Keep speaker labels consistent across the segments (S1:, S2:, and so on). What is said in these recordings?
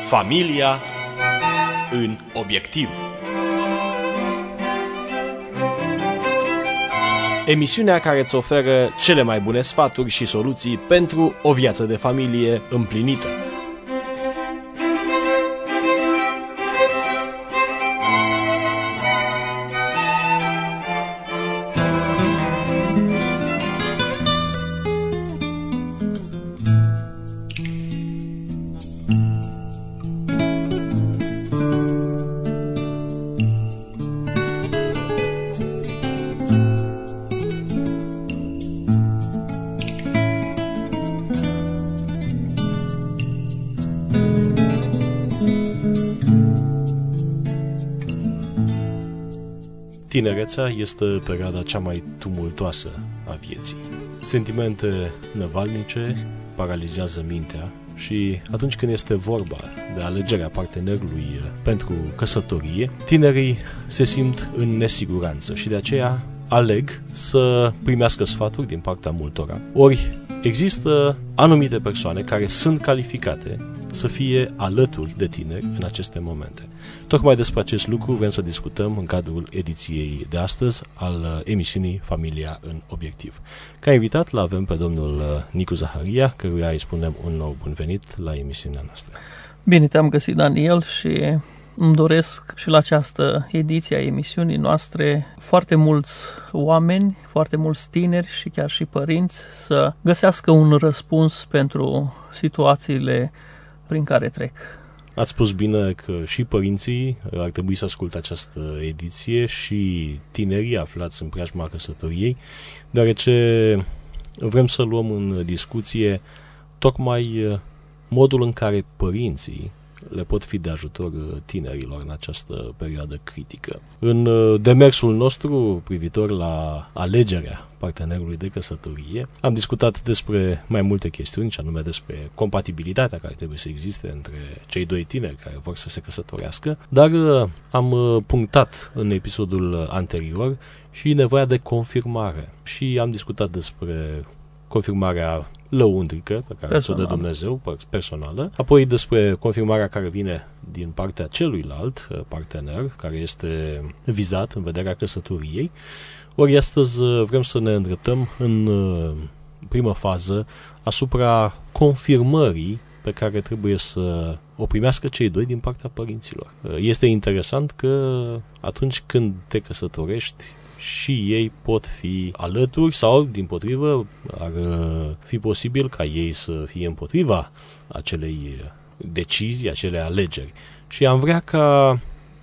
S1: Familia în obiectiv. Emisiunea care îți oferă cele mai bune sfaturi și soluții pentru o viață de familie împlinită. Tinerețea este perioada cea mai tumultoasă a vieții. Sentimente năvalnice paralizează mintea și atunci când este vorba de alegerea partenerului pentru căsătorie, tinerii se simt în nesiguranță și de aceea aleg să primească sfaturi din partea multora. Ori există anumite persoane care sunt calificate să fie alături de tineri în aceste momente. Tocmai despre acest lucru vrem să discutăm în cadrul ediției de astăzi al emisiunii Familia în obiectiv. Ca invitat l-avem pe domnul Nicu Zaharia, căruia îi spunem un nou bun venit la emisiunea noastră.
S2: Bine te-am găsit, Daniel, și îmi doresc și la această ediție a emisiunii noastre foarte mulți oameni, foarte mulți tineri și chiar și părinți să găsească un răspuns pentru situațiile prin care trec.
S1: Ați spus bine că și părinții ar trebui să asculte această ediție și tinerii aflați în preajma căsătoriei, deoarece vrem să luăm în discuție tocmai modul în care părinții le pot fi de ajutor tinerilor în această perioadă critică. În demersul nostru privitor la alegerea partenerului de căsătorie, am discutat despre mai multe chestiuni, și anume despre compatibilitatea care trebuie să existe între cei doi tineri care vor să se căsătorească, dar am punctat în episodul anterior și nevoia de confirmare și am discutat despre confirmarea lăuntrică pe care o dă Dumnezeu, personală, apoi despre confirmarea care vine din partea celuilalt partener care este vizat în vederea căsătoriei. Ori astăzi vrem să ne îndreptăm în primă fază asupra confirmării pe care trebuie să o primească cei doi din partea părinților. Este interesant că atunci când te căsătorești, și ei pot fi alături sau, dimpotrivă, ar fi posibil ca ei să fie împotriva acelei decizii, acelei alegeri. Și am vrea ca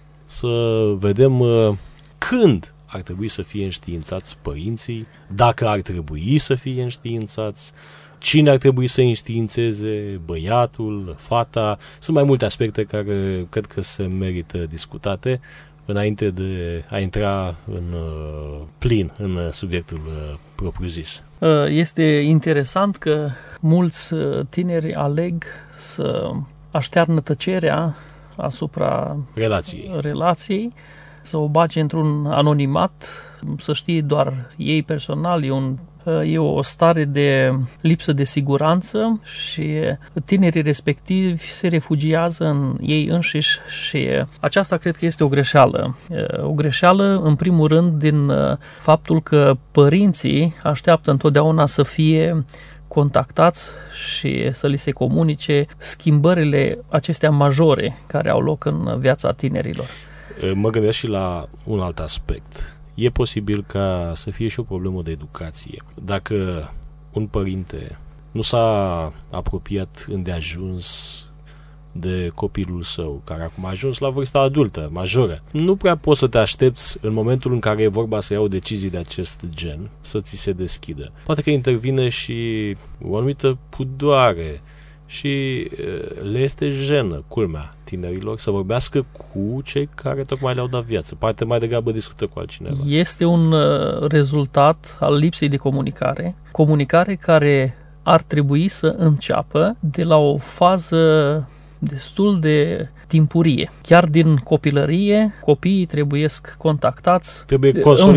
S1: să vedem când ar trebui să fie înștiințați părinții, dacă ar trebui să fie înștiințați, cine ar trebui să înștiințeze, băiatul, fata. Sunt mai multe aspecte care cred că se merită discutate înainte de a intra în plin în subiectul propriu-zis.
S2: Este interesant că mulți tineri aleg să aștearnă tăcerea asupra relației, să o bage într-un anonimat, să știe doar ei personal. E o stare de lipsă de siguranță și tinerii respectivi se refugiază în ei înșiși și aceasta cred că este o greșeală. O greșeală, în primul rând, din faptul că părinții așteaptă întotdeauna să fie contactați și să li se comunice schimbările acestea majore care au loc în viața tinerilor.
S1: Mă gândesc și la un alt aspect. E posibil ca să fie și o problemă de educație. Dacă un părinte nu s-a apropiat îndeajuns de copilul său, care acum a ajuns la vârsta adultă, majoră, nu prea poți să te aștepți în momentul în care e vorba să iau decizii de acest gen, să ți se deschidă. Poate că intervine și o anumită pudoare și le este jenă, culmea, tinerilor să vorbească cu cei care tocmai le-au dat viață. Poate mai degrabă discută cu altcineva.
S2: Este un rezultat al lipsei de comunicare care ar trebui să înceapă de la o fază destul de timpurie. Chiar din copilărie, copiii trebuiesc contactați,
S1: trebuie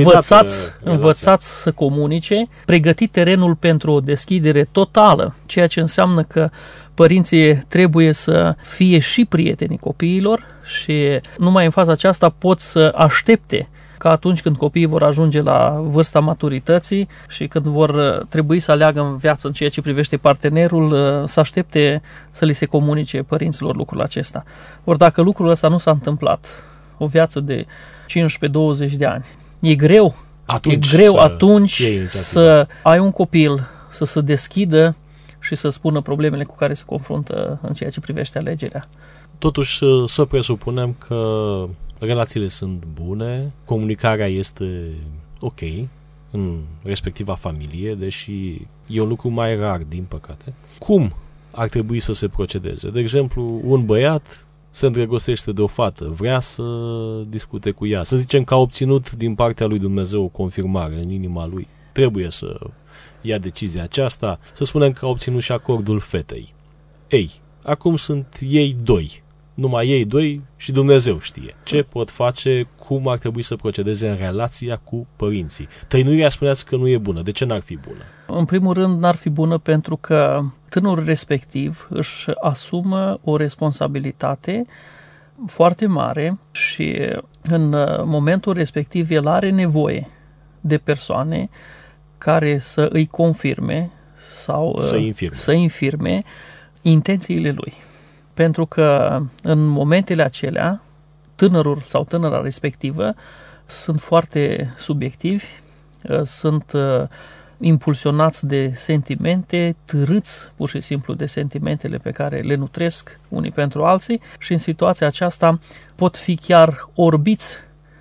S2: învățați să comunice, pregătit terenul pentru o deschidere totală, ceea ce înseamnă că părinții trebuie să fie și prietenii copiilor și numai în faza aceasta pot să aștepte ca atunci când copiii vor ajunge la vârsta maturității și când vor trebui să aleagă în viață în ceea ce privește partenerul, să aștepte să li se comunice părinților lucrul acesta. Ori dacă lucrul ăsta nu s-a întâmplat, o viață de 15-20 de ani, e greu atunci să ai un copil să se deschidă și să spună problemele cu care se confruntă în ceea ce privește alegerea.
S1: Totuși să presupunem că relațiile sunt bune, comunicarea este ok în respectiva familie, deși e un lucru mai rar, din păcate. Cum ar trebui să se procedeze? De exemplu, un băiat se îndrăgostește de o fată, vrea să discute cu ea. Să zicem că a obținut din partea lui Dumnezeu o confirmare în inima lui. Trebuie să ia decizia aceasta. Să spunem că a obținut și acordul fetei. Ei, acum sunt ei doi. Numai ei doi și Dumnezeu știe ce pot face, cum ar trebui să procedeze în relația cu părinții. Tăinuirea spuneați că nu e bună. De ce n-ar fi bună?
S2: În primul rând, n-ar fi bună pentru că tânărul respectiv își asumă o responsabilitate foarte mare și în momentul respectiv el are nevoie de persoane care să îi confirme sau să infirme intențiile lui. Pentru că în momentele acelea, tânărul sau tânăra respectivă sunt foarte subiectivi, sunt impulsionați de sentimente, târâți pur și simplu de sentimentele pe care le nutresc unii pentru alții și în situația aceasta pot fi chiar orbiți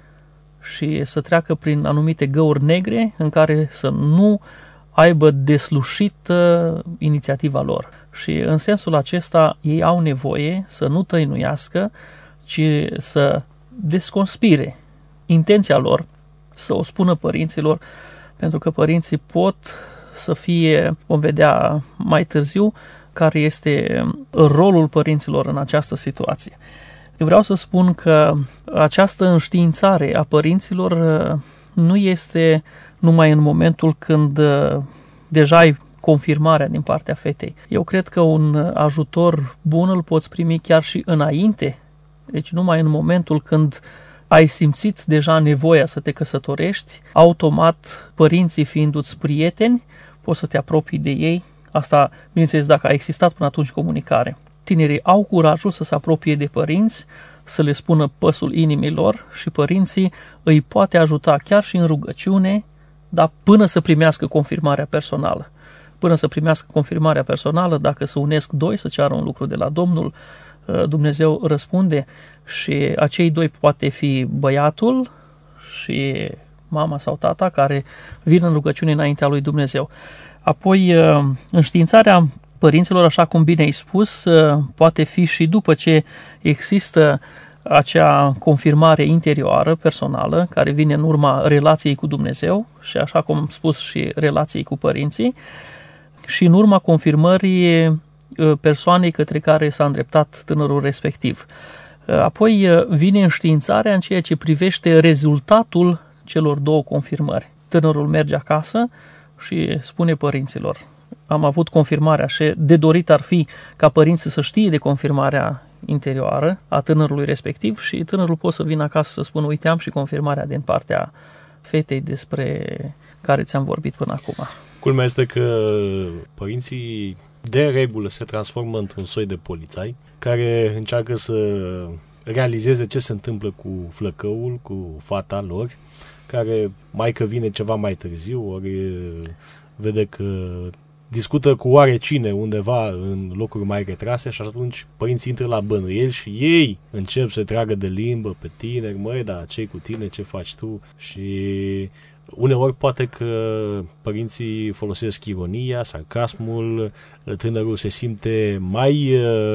S2: și să treacă prin anumite găuri negre în care să nu aibă deslușită inițiativa lor. Și în sensul acesta ei au nevoie să nu tăinuiască, ci să desconspire intenția lor, să o spună părinților, pentru că părinții pot să fie, vom vedea mai târziu, care este rolul părinților în această situație. Eu vreau să spun că această înștiințare a părinților nu este numai în momentul când deja ai confirmarea din partea fetei. Eu cred că un ajutor bun îl poți primi chiar și înainte, deci numai în momentul când ai simțit deja nevoia să te căsătorești, automat, părinții fiindu-ți prieteni, poți să te apropii de ei. Asta, bineînțeles, dacă a existat până atunci comunicare. Tinerii au curajul să se apropie de părinți, să le spună păsul inimii lor și părinții îi poate ajuta chiar și în rugăciune, dar până să primească confirmarea personală. Până să primească confirmarea personală, dacă se unesc doi să ceară un lucru de la Domnul, Dumnezeu răspunde și acei doi poate fi băiatul și mama sau tata care vin în rugăciune înaintea lui Dumnezeu. Apoi, înștiințarea părinților, așa cum bine ai spus, poate fi și după ce există acea confirmare interioară, personală, care vine în urma relației cu Dumnezeu și, așa cum am spus, și relației cu părinții, și în urma confirmării persoanei către care s-a îndreptat tânărul respectiv. Apoi vine înștiințarea în ceea ce privește rezultatul celor două confirmări. Tânărul merge acasă și spune părinților: am avut confirmarea și de dorit ar fi ca părinții să știe de confirmarea interioară a tânărului respectiv și tânărul poate să vină acasă să spună: uite, am și confirmarea din partea fetei despre care ți-am vorbit până acum.
S1: Culmea este că părinții de regulă se transformă într-un soi de polițai care încearcă să realizeze ce se întâmplă cu flăcăul, cu fata lor, care mai că vine ceva mai târziu, ori vede că discută cu oarecine undeva în locuri mai retrase și atunci părinții intră la bănuieli și ei încep să tragă de limbă pe tineri: măi, dar ce-i cu tine, ce faci tu? Și uneori poate că părinții folosesc ironia, sarcasmul, tânărul se simte mai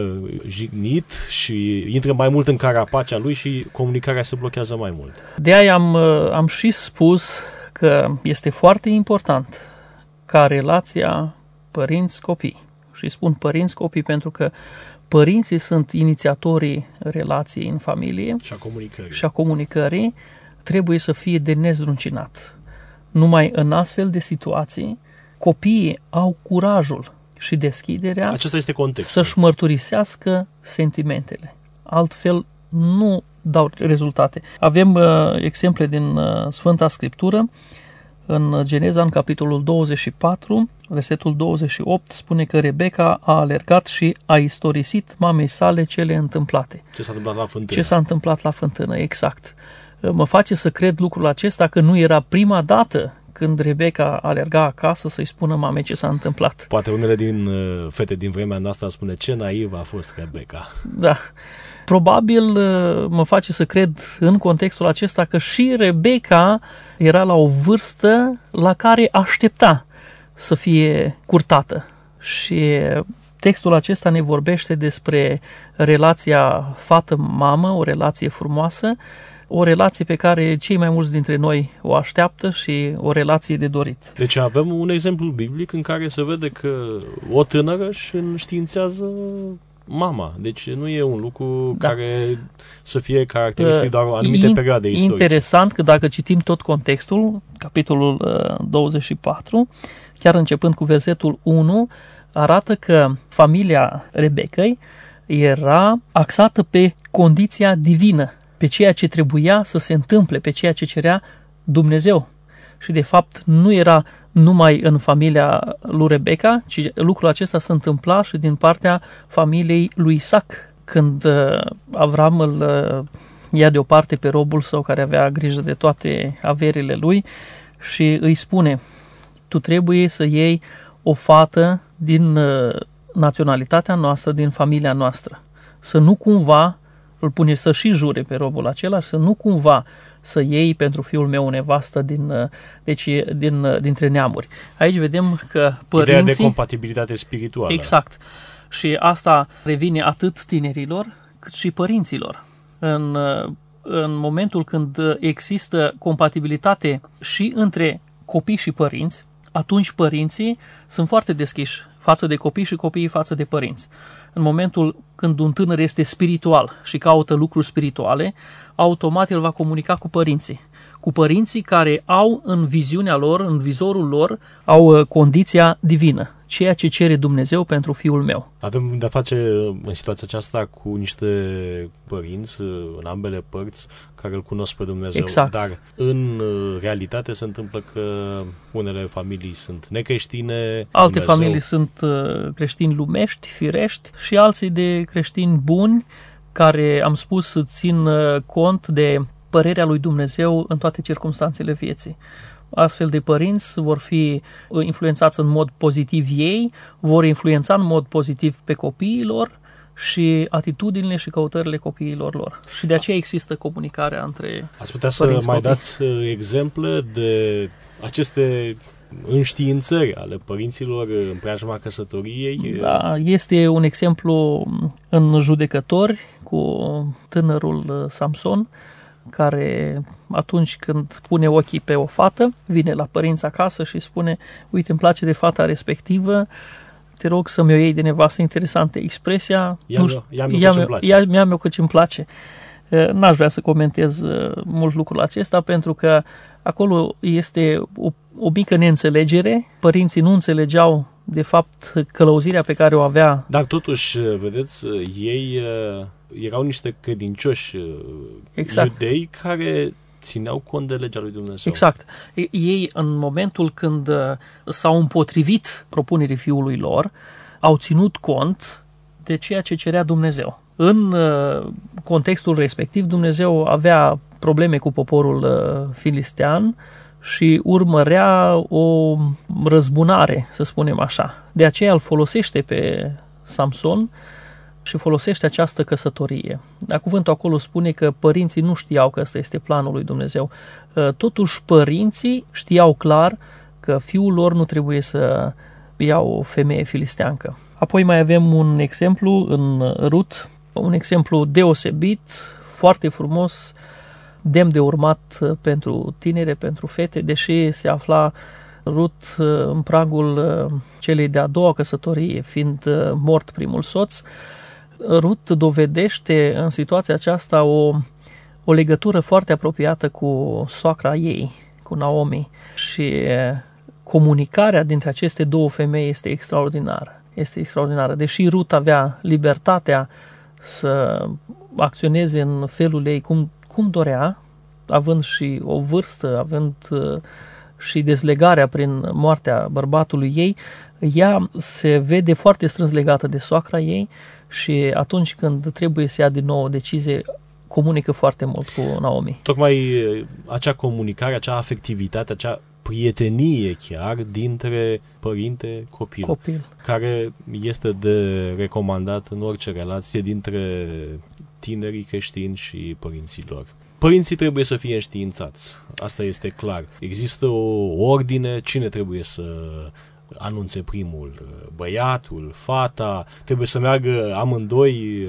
S1: jignit și intră mai mult în carapacea lui și comunicarea se blochează mai mult.
S2: De aia am și spus că este foarte important ca relația părinți-copii, și spun părinți copii pentru că părinții sunt inițiatorii relației în familie și a comunicării, trebuie să fie de nezdruncinat. Numai în astfel de situații, copiii au curajul și deschiderea
S1: Acesta este contextul.
S2: Să-și mărturisească sentimentele. Altfel nu dau rezultate. Avem exemple din Sfânta Scriptură. În Geneza, în capitolul 24, versetul 28, spune că Rebecca a alergat și a istorisit mamei sale cele întâmplate.
S1: Ce s-a întâmplat la fântână.
S2: Ce s-a întâmplat la fântână, exact. Mă face să cred lucrul acesta că nu era prima dată când Rebecca alerga acasă să-i spună mamei ce s-a întâmplat.
S1: Poate unele din fete din vremea noastră spune ce naivă a fost Rebecca.
S2: Da. Probabil mă face să cred în contextul acesta că și Rebecca era la o vârstă la care aștepta să fie curtată. Și textul acesta ne vorbește despre relația fată-mamă, o relație frumoasă, o relație pe care cei mai mulți dintre noi o așteaptă și o relație de dorit.
S1: Deci avem un exemplu biblic în care se vede că o tânără își înștiințează mama. Deci nu e un lucru care să fie caracteristic doar o anumită perioadă istorică.
S2: Interesant că dacă citim tot contextul, capitolul 24, chiar începând cu versetul 1, arată că familia Rebecăi era axată pe condiția divină, pe ceea ce trebuia să se întâmple, pe ceea ce cerea Dumnezeu. Și de fapt nu era numai în familia lui Rebecca, ci lucrul acesta se întâmpla și din partea familiei lui Isaac, când Avram îl ia deoparte pe robul său care avea grijă de toate averile lui și îi spune: tu trebuie să iei o fată din naționalitatea noastră, din familia noastră. Să nu cumva, îl pune să și jure pe robul acela, să nu cumva să iei pentru fiul meu o nevastă dintre neamuri. Aici vedem că părinții...
S1: Ideea de compatibilitate spirituală.
S2: Exact. Și asta revine atât tinerilor cât și părinților. În momentul când există compatibilitate și între copii și părinți, atunci părinții sunt foarte deschiși față de copii și copiii față de părinți. În momentul când un tânăr este spiritual și caută lucruri spirituale, automat el va comunica cu părinții. Cu părinții care au în viziunea lor, în vizorul lor, au condiția divină, ceea ce cere Dumnezeu pentru fiul meu.
S1: Avem de-a face în situația aceasta cu niște părinți în ambele părți care îl cunosc pe Dumnezeu.
S2: Exact.
S1: Dar în realitate se întâmplă că unele familii sunt necreștine.
S2: Alte familii sunt creștini lumești, firești și alții de creștini buni care, am spus, țin cont de părerea lui Dumnezeu în toate circumstanțele vieții. Astfel de părinți vor fi influențați în mod pozitiv ei, vor influența în mod pozitiv pe copiii lor și atitudinile și căutările copiilor lor. Și de aceea există comunicarea între
S1: Ați putea să mai dați exemple de aceste înștiințări ale părinților în preajma căsătoriei?
S2: Da, este un exemplu în Judecători cu tânărul Samson, care atunci când pune ochii pe o fată, vine la părinți acasă și spune: uite, îmi place de fata respectivă, te rog să mi-o iei de nevastă. Interesantă expresia. Ia-mi-o căci îmi place. N-aș vrea să comentez mult lucrul acesta, pentru că acolo este o mică neînțelegere. Părinții nu înțelegeau de fapt călăuzirea pe care o avea.
S1: Dar totuși, vedeți, ei erau niște credincioși iudei care țineau cont de legea lui Dumnezeu.
S2: Exact. Ei, în momentul când s-au împotrivit propunerii fiului lor, au ținut cont de ceea ce cerea Dumnezeu. În contextul respectiv, Dumnezeu avea probleme cu poporul filistean și urmărea o răzbunare, să spunem așa. De aceea îl folosește pe Samson și folosește această căsătorie. Dar cuvântul acolo spune că părinții nu știau că ăsta este planul lui Dumnezeu. Totuși părinții știau clar că fiul lor nu trebuie să ia o femeie filisteancă. Apoi mai avem un exemplu în Rut, un exemplu deosebit, foarte frumos, demn de urmat pentru tinere, pentru fete, deși se afla Rut, în pragul celei de-a doua căsătorie, fiind mort primul soț, Rut dovedește în situația aceasta o legătură foarte apropiată cu soacra ei, cu Naomi. Și comunicarea dintre aceste două femei este extraordinară. Este extraordinară. Deși Rut avea libertatea să acționeze în felul ei cum dorea, având și o vârstă, având și dezlegarea prin moartea bărbatului ei, ea se vede foarte strâns legată de soacra ei și atunci când trebuie să ia din nou o decizie, comunică foarte mult cu Naomi.
S1: Tocmai acea comunicare, acea afectivitate, acea prietenie chiar dintre părinte-copil, care este de recomandat în orice relație dintre tinerii creștini și părinții lor. Părinții trebuie să fie înștiințați, asta este clar. Există o ordine, cine trebuie să anunțe primul, băiatul, fata, trebuie să meargă amândoi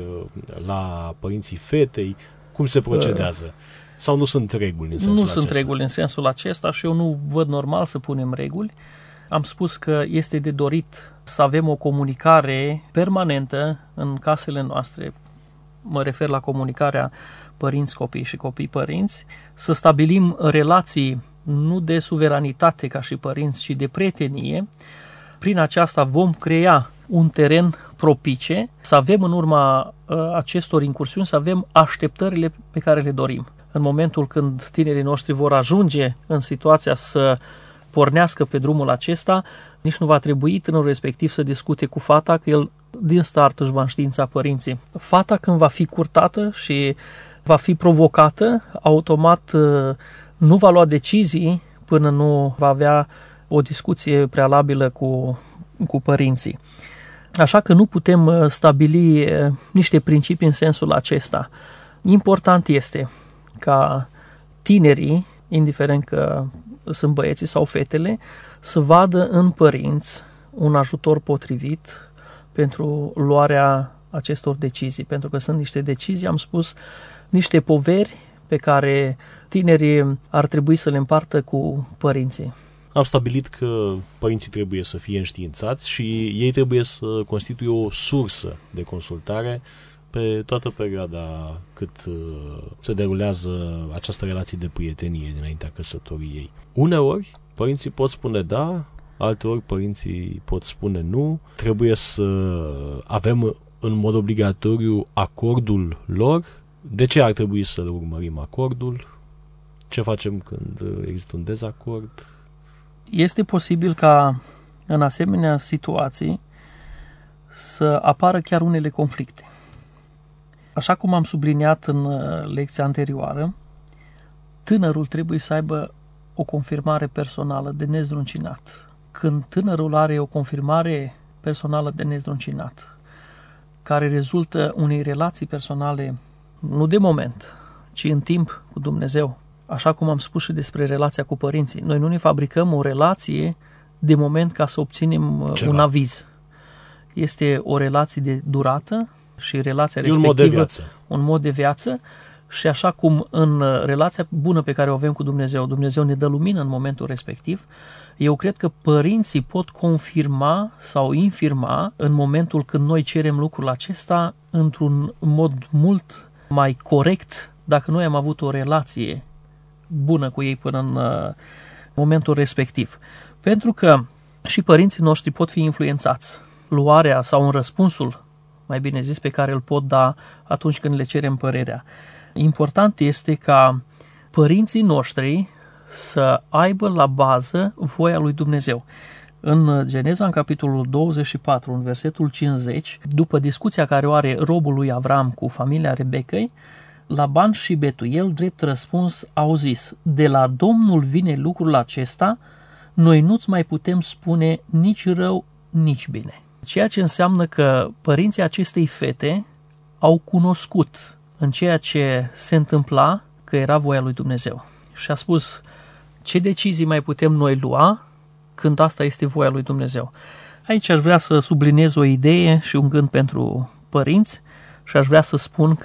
S1: la părinții fetei, cum se procedează? Sau nu sunt reguli în sensul acesta?
S2: Nu sunt reguli în sensul acesta și eu nu văd normal să punem reguli. Am spus că este de dorit să avem o comunicare permanentă în casele noastre, mă refer la comunicarea părinți-copii și copii-părinți, să stabilim relații nu de suveranitate ca și părinți, ci de prietenie. Prin aceasta vom crea un teren propice, să avem în urma acestor incursiuni, să avem așteptările pe care le dorim. În momentul când tinerii noștri vor ajunge în situația să pornească pe drumul acesta, nici nu va trebui tânărul respectiv să discute cu fata, că el din start își va înștiința părinții. Fata, când va fi curtată și va fi provocată, automat nu va lua decizii până nu va avea o discuție prealabilă cu părinții. Așa că nu putem stabili niște principii în sensul acesta. Important este ca tinerii, indiferent că sunt băieții sau fetele, să vadă în părinți un ajutor potrivit pentru luarea acestor decizii. Pentru că sunt niște decizii, am spus, niște poveri pe care tinerii ar trebui să le împartă cu părinții.
S1: Am stabilit că părinții trebuie să fie înștiințați și ei trebuie să constituie o sursă de consultare pe toată perioada cât se derulează această relație de prietenie dinaintea căsătoriei. Uneori, părinții pot spune da, alteori părinții pot spune nu. Trebuie să avem în mod obligatoriu acordul lor. De ce ar trebui să urmărim acordul? Ce facem când există un dezacord?
S2: Este posibil ca în asemenea situații să apară chiar unele conflicte. Așa cum am subliniat în lecția anterioară, tânărul trebuie să aibă o confirmare personală de nezdruncinat. Când tânărul are o confirmare personală de nezdruncinat, care rezultă unei relații personale, nu de moment, ci în timp cu Dumnezeu, așa cum am spus și despre relația cu părinții. Noi nu ne fabricăm o relație de moment ca să obținem un aviz. Este o relație de durată și relația respectivă, un mod de viață și așa cum în relația bună pe care o avem cu Dumnezeu, Dumnezeu ne dă lumină în momentul respectiv, eu cred că părinții pot confirma sau infirma în momentul când noi cerem lucrul acesta într-un mod mult mai corect dacă noi am avut o relație bună cu ei până în momentul respectiv. Pentru că și părinții noștri pot fi influențați. Luarea sau în răspunsul, mai bine zis, pe care îl pot da atunci când le cerem părerea. Important este ca părinții noștri să aibă la bază voia lui Dumnezeu. În Geneza, în capitolul 24, în versetul 50, după discuția care o are robul lui Avram cu familia Rebecăi, Laban și Betuel, drept răspuns, au zis: de la Domnul vine lucrul acesta, noi nu-ți mai putem spune nici rău, nici bine. Ceea ce înseamnă că părinții acestei fete au cunoscut în ceea ce se întâmpla că era voia lui Dumnezeu. Și a spus: ce decizii mai putem noi lua când asta este voia lui Dumnezeu? Aici aș vrea să subliniez o idee și un gând pentru părinți și aș vrea să spun că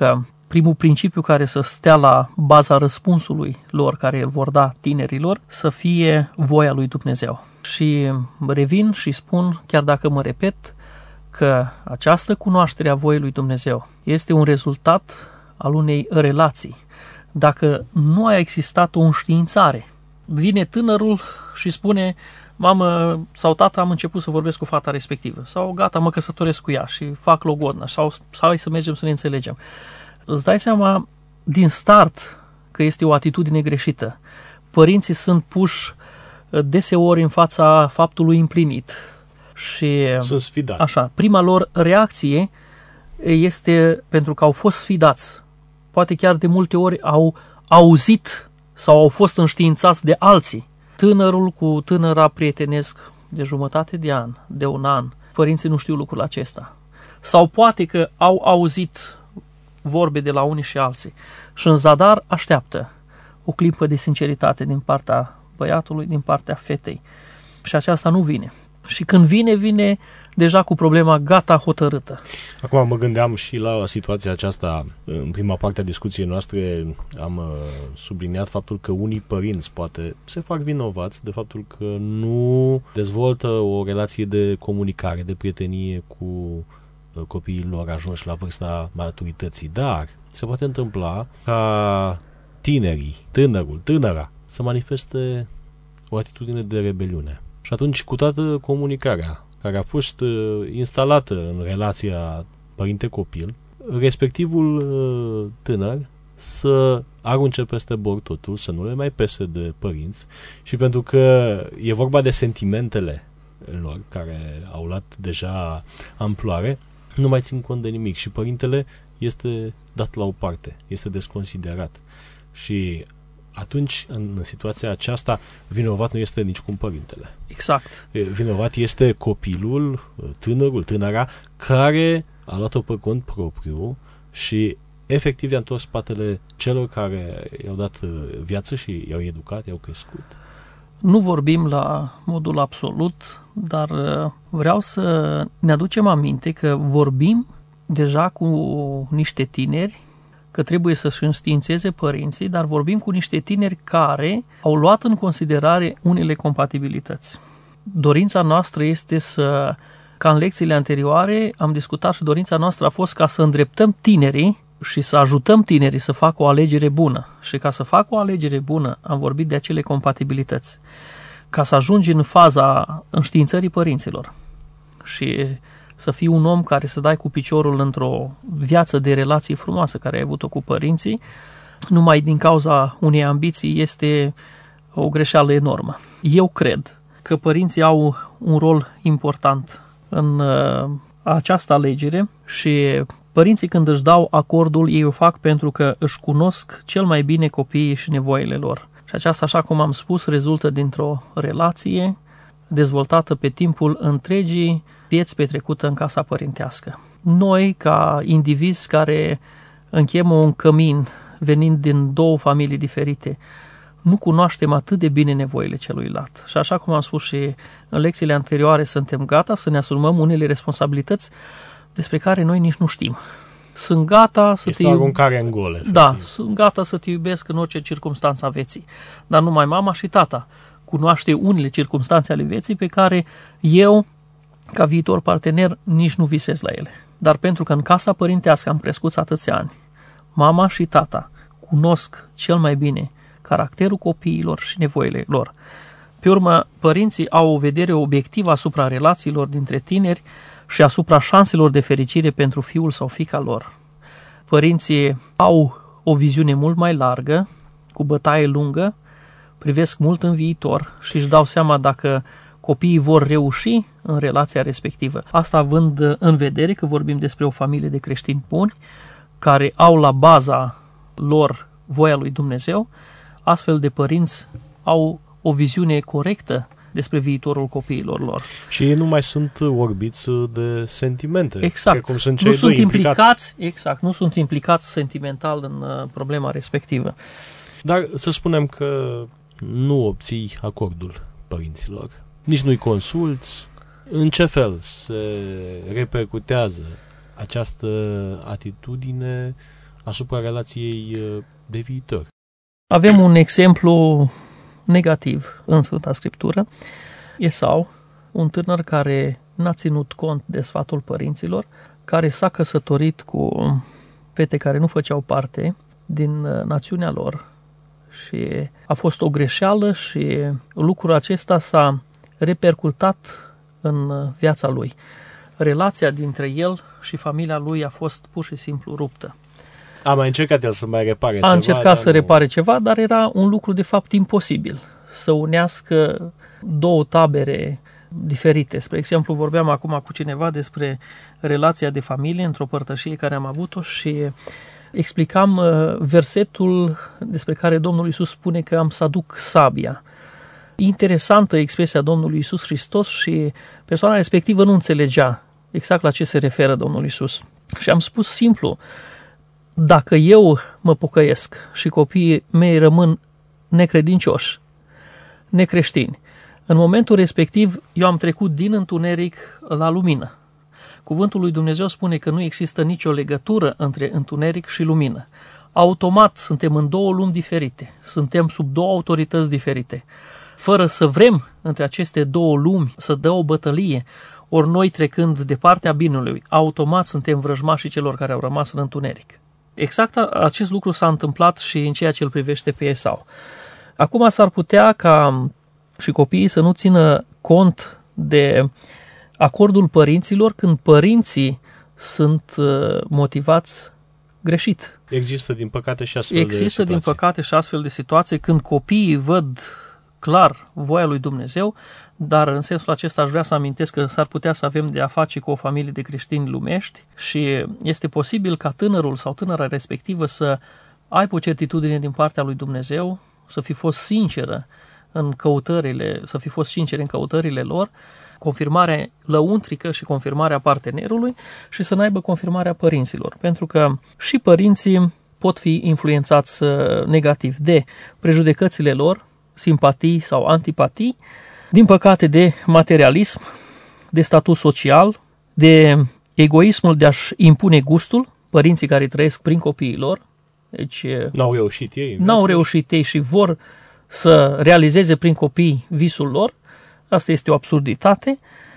S2: primul principiu care să stea la baza răspunsului lor, care îl vor da tinerilor, să fie voia lui Dumnezeu. Și revin și spun, chiar dacă mă repet, că această cunoaștere a voii lui Dumnezeu este un rezultat al unei relații. Dacă nu a existat o înștiințare, vine tânărul și spune: mamă sau tată, am început să vorbesc cu fata respectivă, sau gata, mă căsătoresc cu ea și fac logodnă, sau hai să mergem să ne înțelegem. Îți dai seama din start că este o atitudine greșită. Părinții sunt puși deseori în fața faptului împlinit și
S1: sunt sfidați.
S2: Așa, prima lor reacție este pentru că au fost sfidați. Poate chiar de multe ori au auzit sau au fost înștiințați de alții. Tânărul cu tânăra prietenesc de jumătate de an, de un an. Părinții nu știu lucrul acesta. Sau poate că au auzit vorbe de la unii și alții. Și în zadar așteaptă o clipă de sinceritate din partea băiatului, din partea fetei. Și aceasta nu vine. Și când vine deja cu problema gata, hotărâtă.
S1: Acum mă gândeam și la situația aceasta. În prima parte a discuției noastre am subliniat faptul că unii părinți poate se fac vinovați de faptul că nu dezvoltă o relație de comunicare, de prietenie cu copiii lor ajunși la vârsta maturității. Dar se poate întâmpla ca tânăra să manifeste o atitudine de rebeliune. Și atunci, cu toată comunicarea care a fost instalată în relația părinte-copil, respectivul tânăr să arunce peste bord totul, să nu le mai pese de părinți, și pentru că e vorba de sentimentele lor care au luat deja amploare, nu mai țin cont de nimic și părintele este dat la o parte, este desconsiderat. Și atunci, în situația aceasta, vinovat nu este nicicum părintele.
S2: Exact.
S1: Vinovat este copilul, tânărul, tânăra, care a luat-o pe cont propriu și efectiv i-a întors spatele celor care i-au dat viață și i-au educat, i-au crescut.
S2: Nu vorbim la modul absolut, dar vreau să ne aducem aminte că vorbim deja cu niște tineri, că trebuie să-și înștiințeze părinții, dar vorbim cu niște tineri care au luat în considerare unele compatibilități. Dorința noastră este ca în lecțiile anterioare am discutat și dorința noastră a fost ca să îndreptăm tinerii și să ajutăm tinerii să facă o alegere bună. Și ca să facă o alegere bună am vorbit de acele compatibilități. Ca să ajungi în faza înștiințării părinților și să fii un om care să dai cu piciorul într-o viață de relații frumoasă care ai avut-o cu părinții, numai din cauza unei ambiții, este o greșeală enormă. Eu cred că părinții au un rol important în această alegere și părinții, când își dau acordul, ei o fac pentru că își cunosc cel mai bine copiii și nevoile lor. Și aceasta, așa cum am spus, rezultă dintr-o relație dezvoltată pe timpul întregii vieți petrecută în casa părintească. Noi, ca indivizi care încheiem un cămin venind din două familii diferite, nu cunoaștem atât de bine nevoile celuilalt. Și așa cum am spus și în lecțiile anterioare, suntem gata să ne asumăm unele responsabilități despre care noi nici nu știm. Sunt gata să
S1: este o aruncare în gol.
S2: Da, sunt gata să te iubesc în orice circumstanță a vieții. Dar numai mama și tata cunoaște unele circumstanțe ale vieții pe care eu, ca viitor partener, nici nu visez la ele. Dar pentru că în casa părintească am crescut atâția ani, mama și tata cunosc cel mai bine caracterul copiilor și nevoile lor. Pe urmă, părinții au o vedere obiectivă asupra relațiilor dintre tineri și asupra șanselor de fericire pentru fiul sau fiica lor. Părinții au o viziune mult mai largă, cu bătaie lungă, privesc mult în viitor și își dau seama dacă copiii vor reuși în relația respectivă. Asta având în vedere că vorbim despre o familie de creștini buni, care au la baza lor voia lui Dumnezeu, astfel de părinți au o viziune corectă despre viitorul copiilor lor.
S1: Și ei nu mai sunt orbiți de sentimente.
S2: Exact.
S1: Cum sunt cei doi implicați.
S2: Exact, nu sunt implicați sentimental în problema respectivă.
S1: Dar să spunem că nu obții acordul părinților. Nici nu-i consulți. În ce fel se repercutează această atitudine asupra relației de viitor.
S2: Avem un exemplu negativ în Sfânta Scriptură. Esau, un tânăr care n-a ținut cont de sfatul părinților, care s-a căsătorit cu fete care nu făceau parte din națiunea lor și a fost o greșeală și lucrul acesta s-a repercutat în viața lui. Relația dintre el și familia lui a fost pur și simplu ruptă.
S1: A mai încercat el să mai repare ceva.
S2: A încercat să repare ceva, dar era un lucru de fapt imposibil să unească două tabere diferite. Spre exemplu, vorbeam acum cu cineva despre relația de familie într-o părtășie care am avut-o și explicam versetul despre care Domnul Iisus spune că am să aduc sabia. Interesantă expresia Domnului Iisus Hristos și persoana respectivă nu înțelegea exact la ce se referă Domnul Iisus. Și am spus simplu, dacă eu mă pocăiesc și copiii mei rămân necredincioși, necreștini, în momentul respectiv eu am trecut din întuneric la lumină. Cuvântul lui Dumnezeu spune că nu există nicio legătură între întuneric și lumină. Automat suntem în două lumi diferite, suntem sub două autorități diferite. Fără să vrem între aceste două lumi să dă o bătălie, ori noi trecând de partea binelui, automat suntem vrăjmașii celor care au rămas în întuneric. Exact acest lucru s-a întâmplat și în ceea ce îl privește pe Esau. Acum s-ar putea ca și copiii să nu țină cont de acordul părinților când părinții sunt motivați greșit.
S1: Există din păcate și astfel de situații.
S2: Există din păcate și astfel de situații când copiii văd clar voia lui Dumnezeu, dar în sensul acesta aș vrea să amintesc că s-ar putea să avem de a face cu o familie de creștini lumești și este posibil ca tânărul sau tânăra respectivă să aibă o certitudine din partea lui Dumnezeu, să fi fost sinceră în căutările, să fi fost sinceri în căutările lor, confirmarea lăuntrică și confirmarea partenerului și să n-aibă confirmarea părinților. Pentru că și părinții pot fi influențați negativ de prejudecățile lor, simpatii sau antipatii, din păcate de materialism, de statut social, de egoismul de a-și impune gustul, părinții care trăiesc prin copiii lor. Deci
S1: n-au reușit ei.
S2: N-au reușit ei și vor să realizeze prin copii visul lor. Asta este o absurditate.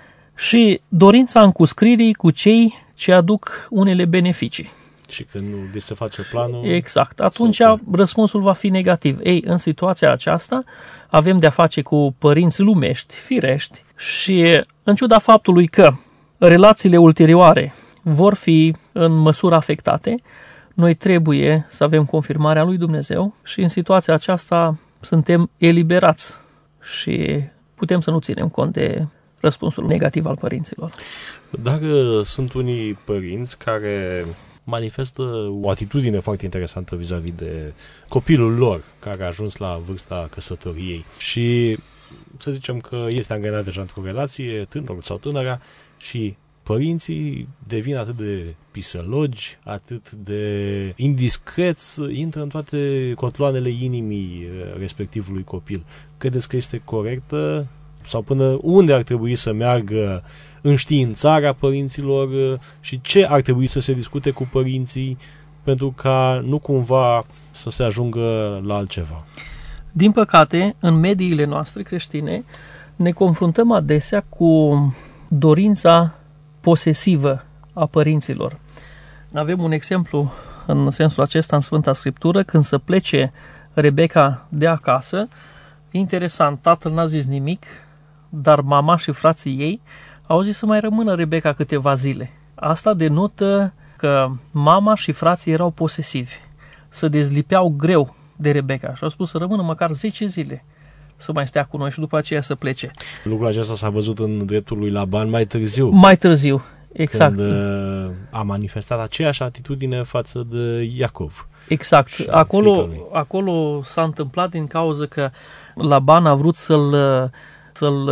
S2: Și dorința încuscririi cu cei ce aduc unele beneficii.
S1: Și când nu li se face planul...
S2: Exact. Atunci răspunsul va fi negativ. Ei, în situația aceasta avem de-a face cu părinți lumești, firești și în ciuda faptului că relațiile ulterioare vor fi în măsură afectate, noi trebuie să avem confirmarea lui Dumnezeu și în situația aceasta suntem eliberați și putem să nu ținem cont de răspunsul negativ al părinților.
S1: Dar sunt unii părinți care manifestă o atitudine foarte interesantă vis-a-vis de copilul lor care a ajuns la vârsta căsătoriei și să zicem că este angrenat deja într-o relație, tânărul sau tânăra, și părinții devin atât de pisălogi, atât de indiscreți, intră în toate cotloanele inimii respectivului copil. Credeți că este corectă sau până unde ar trebui să meargă înștiințarea părinților și ce ar trebui să se discute cu părinții pentru ca nu cumva să se ajungă la altceva?
S2: Din păcate, în mediile noastre creștine ne confruntăm adesea cu dorința posesivă a părinților. Avem un exemplu în sensul acesta în Sfânta Scriptură, când să plece Rebecca de acasă. Interesant, tatăl n-a zis nimic, dar mama și frații ei au zis să mai rămână Rebecca câteva zile. Asta denotă că mama și frații erau posesivi, se dezlipeau greu de Rebecca și au spus să rămână măcar 10 zile să mai stea cu noi și după aceea să plece.
S1: Lucrul acesta s-a văzut în dreptul lui Laban mai târziu.
S2: Mai târziu, exact.
S1: Când a manifestat aceeași atitudine față de Iacov.
S2: Exact. Acolo s-a întâmplat din cauza că Laban a vrut să-l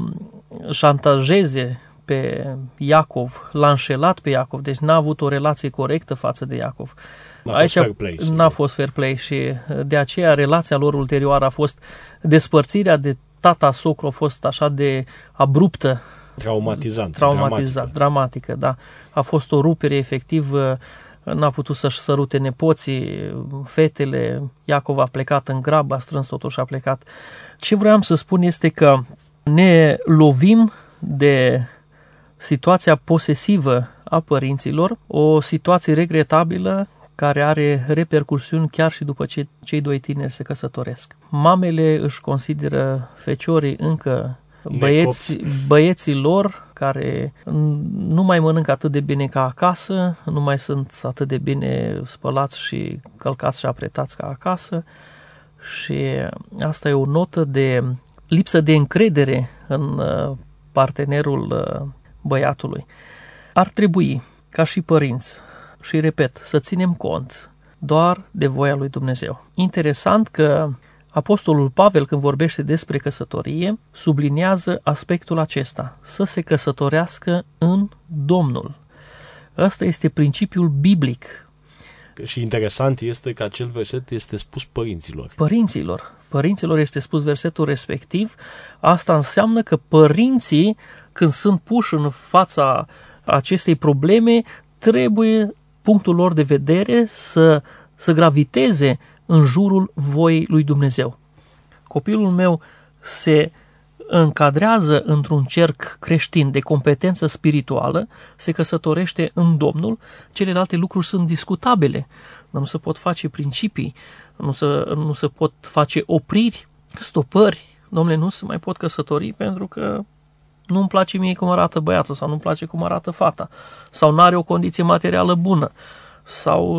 S2: șantajeze pe Iacov, l-a înșelat pe Iacov, deci n-a avut o relație corectă față de Iacov. N-a fost fair play și de aceea relația lor ulterioară a fost despărțirea de tata socru a fost așa de abruptă.
S1: Dramatică,
S2: da. A fost o rupere efectiv n-a putut să-și sărute nepoții, fetele, Iacov a plecat în grab, a strâns totul și a plecat. Ce vreau să spun este că ne lovim de situația posesivă a părinților, o situație regretabilă care are repercursiuni chiar și după ce cei doi tineri se căsătoresc. Mamele își consideră feciorii încă băieții lor care nu mai mănâncă atât de bine ca acasă, nu mai sunt atât de bine spălați și călcați și apretați ca acasă și asta e o notă de lipsă de încredere în partenerul băiatului. Ar trebui, ca și părinți, și repet, să ținem cont doar de voia lui Dumnezeu. Interesant că Apostolul Pavel, când vorbește despre căsătorie, subliniază aspectul acesta, să se căsătorească în Domnul. Ăsta este principiul biblic.
S1: Și interesant este că acel verset este spus părinților.
S2: Părinților este spus versetul respectiv. Asta înseamnă că părinții, când sunt puși în fața acestei probleme, trebuie punctul lor de vedere să graviteze în jurul voii lui Dumnezeu. Copilul meu se încadrează într-un cerc creștin de competență spirituală, se căsătorește în Domnul, celelalte lucruri sunt discutabile. Nu se pot face principii, nu se pot face opriri, stopări. Dom'le, nu se mai pot căsători pentru că nu-mi place mie cum arată băiatul sau nu-mi place cum arată fata sau nu are o condiție materială bună sau,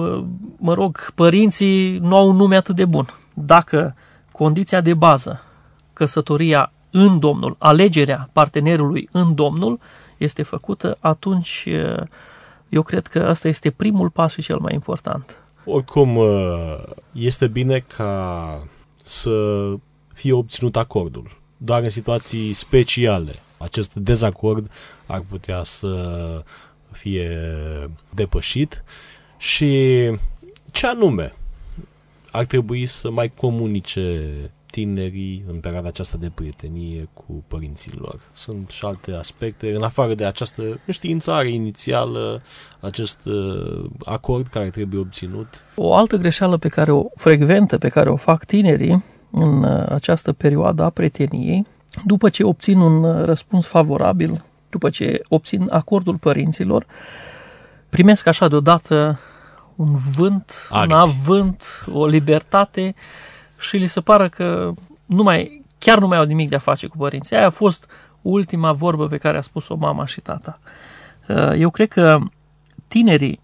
S2: părinții nu au un nume atât de bun. Dacă condiția de bază, căsătoria în Domnul, alegerea partenerului în Domnul este făcută, atunci eu cred că ăsta este primul pas și cel mai important.
S1: Oricum, este bine ca să fie obținut acordul. Doar în situații speciale, acest dezacord ar putea să fie depășit. Și ce anume ar trebui să mai comunice tinerii în perioada aceasta de prietenie cu părinții lor? Sunt și alte aspecte, în afară de această înștiințare inițială, acest acord care trebuie obținut.
S2: O altă greșeală frecventă pe care o fac tinerii în această perioadă a prieteniei, după ce obțin un răspuns favorabil, după ce obțin acordul părinților, primesc așa deodată un vânt, un avânt, o libertate și li se pare că chiar nu mai au nimic de a face cu părinții. Aia a fost ultima vorbă pe care a spus-o mama și tata. Eu cred că tinerii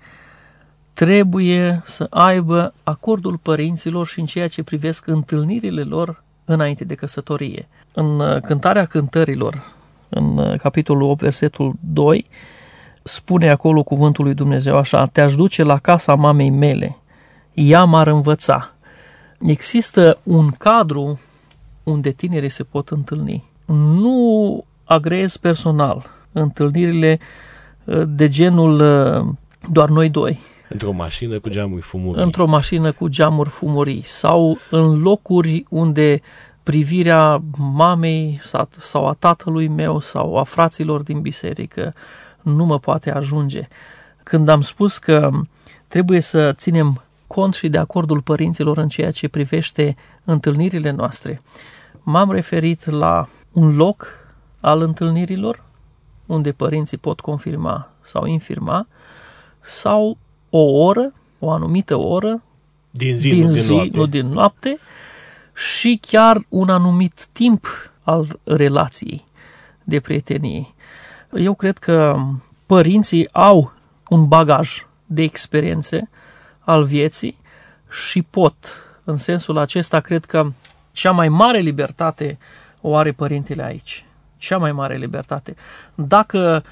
S2: trebuie să aibă acordul părinților și în ceea ce privesc întâlnirile lor înainte de căsătorie. În Cântarea Cântărilor, în capitolul 8, versetul 2, spune acolo cuvântul lui Dumnezeu așa: te-aș duce la casa mamei mele, ea m-ar învăța. Există un cadru unde tinerii se pot întâlni. Nu agreez personal întâlnirile de genul doar noi doi.
S1: Într-o mașină cu geamuri fumurii.
S2: Într-o mașină cu geamuri fumurii sau în locuri unde privirea mamei sau a tatălui meu sau a fraților din biserică nu mă poate ajunge. Când am spus că trebuie să ținem cont și de acordul părinților în ceea ce privește întâlnirile noastre, m-am referit la un loc al întâlnirilor unde părinții pot confirma sau infirma sau o oră, o anumită oră
S1: din zi,
S2: nu din noapte și chiar un anumit timp al relației de prietenie. Eu cred că părinții au un bagaj de experiențe al vieții și pot, în sensul acesta, cred că cea mai mare libertate o are părintele aici. Cea mai mare libertate. Dacă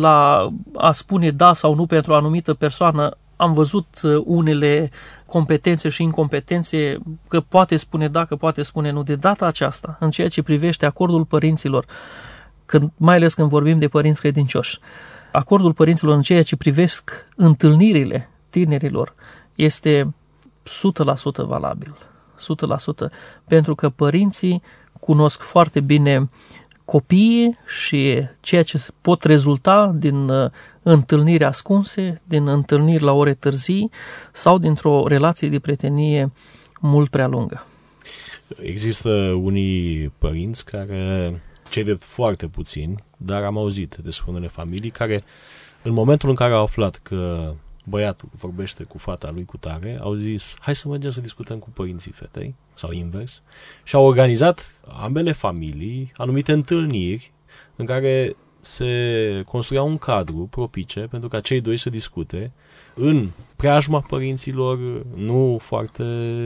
S2: a spune da sau nu pentru o anumită persoană, am văzut unele competențe și incompetențe, că poate spune da, că poate spune nu. De data aceasta, în ceea ce privește acordul părinților, mai ales când vorbim de părinți credincioși, acordul părinților în ceea ce privesc întâlnirile tinerilor este 100% valabil. 100%. Pentru că părinții cunosc foarte bine copiii și ceea ce pot rezulta din întâlniri ascunse, din întâlniri la ore târzii sau dintr-o relație de prietenie mult prea lungă.
S1: Există unii părinți care, cei de foarte puțini, dar am auzit despre unele familii care, în momentul în care au aflat că băiatul vorbește cu fata lui cu tare, au zis, hai să mergem să discutăm cu părinții fetei, sau invers, și au organizat ambele familii anumite întâlniri în care se construia un cadru propice pentru ca cei doi să discute în preajma părinților, nu foarte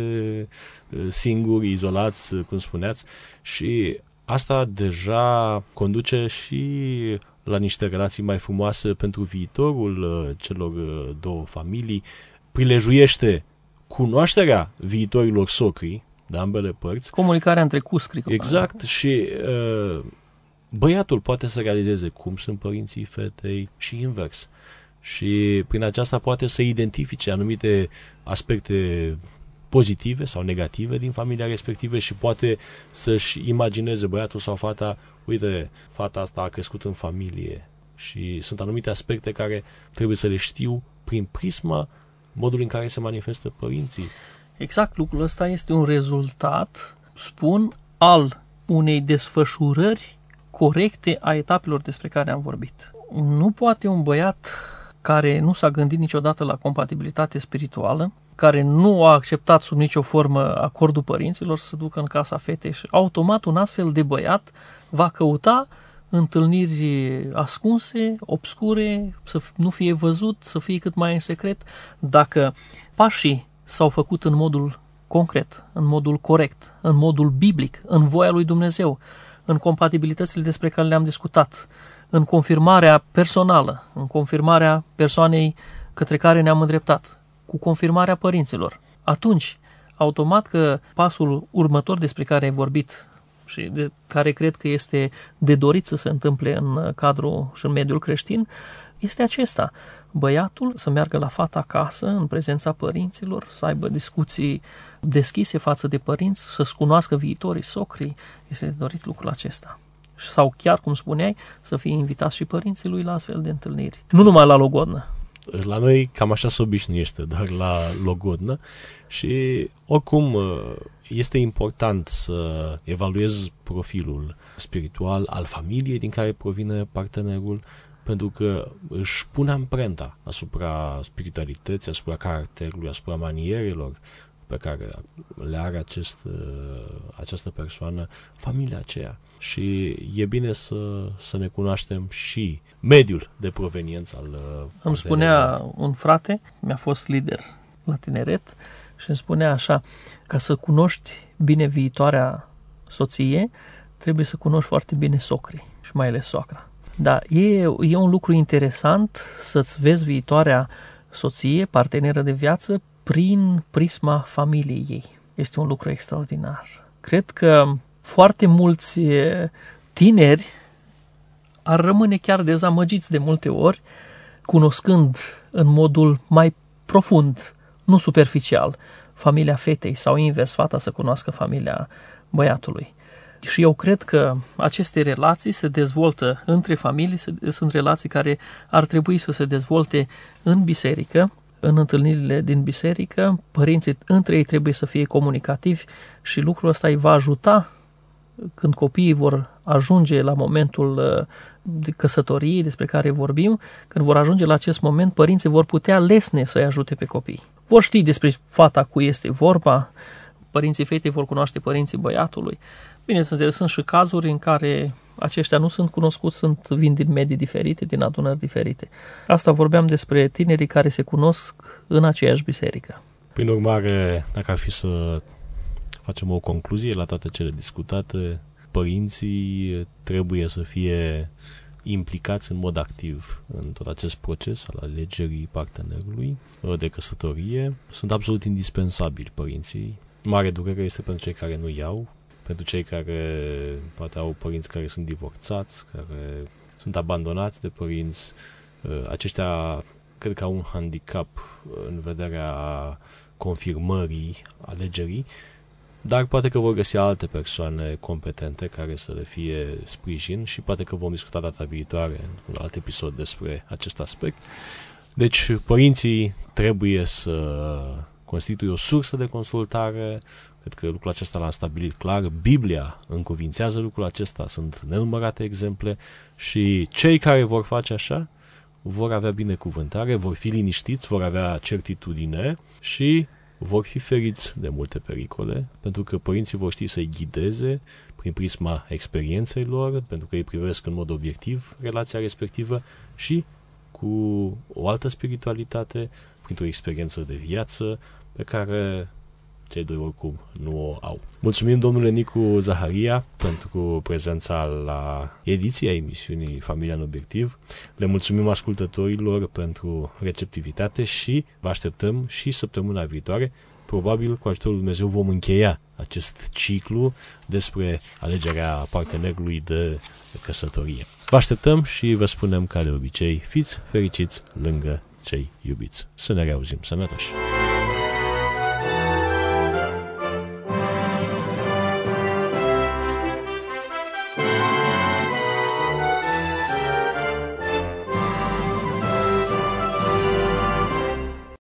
S1: singuri, izolați, cum spuneați, și asta deja conduce și la niște relații mai frumoase pentru viitorul celor două familii, prilejuiește cunoașterea viitorilor socri de ambele părți.
S2: Comunicarea între cuscri.
S1: Exact, și băiatul poate să realizeze cum sunt părinții fetei și invers. Și prin aceasta poate să identifice anumite aspecte pozitive sau negative din familia respectivă și poate să-și imagineze băiatul sau fata, uite, fata asta a crescut în familie și sunt anumite aspecte care trebuie să le știu prin prisma modului în care se manifestă părinții.
S2: Exact, lucrul ăsta este un rezultat, spun, al unei desfășurări corecte a etapelor despre care am vorbit. Nu poate un băiat care nu s-a gândit niciodată la compatibilitate spirituală, care nu a acceptat sub nicio formă acordul părinților să se ducă în casa fetei și automat un astfel de băiat va căuta întâlniri ascunse, obscure, să nu fie văzut, să fie cât mai în secret. Dacă pașii s-au făcut în modul concret, în modul corect, în modul biblic, în voia lui Dumnezeu, în compatibilitățile despre care le-am discutat, în confirmarea personală, în confirmarea persoanei către care ne-am îndreptat, cu confirmarea părinților, atunci, automat că pasul următor despre care ai vorbit și de care cred că este de dorit să se întâmple în cadrul și în mediul creștin, este acesta. Băiatul să meargă la fata acasă, în prezența părinților, să aibă discuții deschise față de părinți, să-și cunoască viitorii socrii. Este de dorit lucrul acesta. Sau chiar, cum spuneai, să fie invitați și părinții lui la astfel de întâlniri. Nu numai la logodnă.
S1: La noi cam așa se obișnuiește, doar la logodnă, și oricum este important să evaluezi profilul spiritual al familiei din care provine partenerul, pentru că își pune amprenta asupra spiritualității, asupra caracterului, asupra manierelor pe care le are această persoană, familia aceea. Și e bine să ne cunoaștem și mediul de proveniență al
S2: Îmi spunea un frate, mi-a fost lider la tineret, și îmi spunea așa, ca să cunoști bine viitoarea soție, trebuie să cunoști foarte bine socrii și mai ales soacra. Da, e un lucru interesant să-ți vezi viitoarea soție, parteneră de viață, prin prisma familiei ei. Este un lucru extraordinar. Cred că foarte mulți tineri ar rămâne chiar dezamăgiți de multe ori, cunoscând în modul mai profund, nu superficial, familia fetei sau invers, fata să cunoască familia băiatului. Și eu cred că aceste relații se dezvoltă între familii, sunt relații care ar trebui să se dezvolte în biserică, în întâlnirile din biserică. Părinții între ei trebuie să fie comunicativi și lucrul ăsta îi va ajuta când copiii vor ajunge la momentul de căsătorie despre care vorbim, când vor ajunge la acest moment, părinții vor putea lesne să-i ajute pe copii. Vor ști despre fata cui este vorba, părinții fetei vor cunoaște părinții băiatului. Bineînțeles, sunt și cazuri în care aceștia nu sunt cunoscuți, vin din medii diferite, din adunări diferite. Asta vorbeam despre tinerii care se cunosc în aceeași biserică.
S1: Prin urmare, dacă ar fi să facem o concluzie la toate cele discutate, părinții trebuie să fie implicați în mod activ în tot acest proces al alegerii partenerului de căsătorie. Sunt absolut indispensabili părinții. Mare durere este pentru cei care nu iau, pentru cei care poate au părinți care sunt divorțați, care sunt abandonați de părinți. Aceștia cred că au un handicap în vederea confirmării alegerii, dar poate că vor găsi alte persoane competente care să le fie sprijin și poate că vom discuta data viitoare în un alt episod despre acest aspect. Deci, părinții trebuie să constituie o sursă de consultare. Cred că lucrul acesta l-am stabilit clar. Biblia încuvințează lucrul acesta, sunt nenumărate exemple și cei care vor face așa vor avea binecuvântare, vor fi liniștiți, vor avea certitudine și vor fi feriți de multe pericole, pentru că părinții vor ști să-i ghideze prin prisma experienței lor, pentru că ei privesc în mod obiectiv relația respectivă și cu o altă spiritualitate, printr-o experiență de viață pe care cei doi oricum nu o au. Mulțumim domnule Nicu Zaharia pentru prezența la ediția emisiunii Familia în Obiectiv. Le mulțumim ascultătorilor pentru receptivitate și vă așteptăm și săptămâna viitoare. Probabil cu ajutorul lui Dumnezeu vom încheia acest ciclu despre alegerea partenerului de căsătorie. Vă așteptăm și vă spunem ca de obicei, fiți fericiți lângă cei iubiți. Să ne reauzim sănătoși!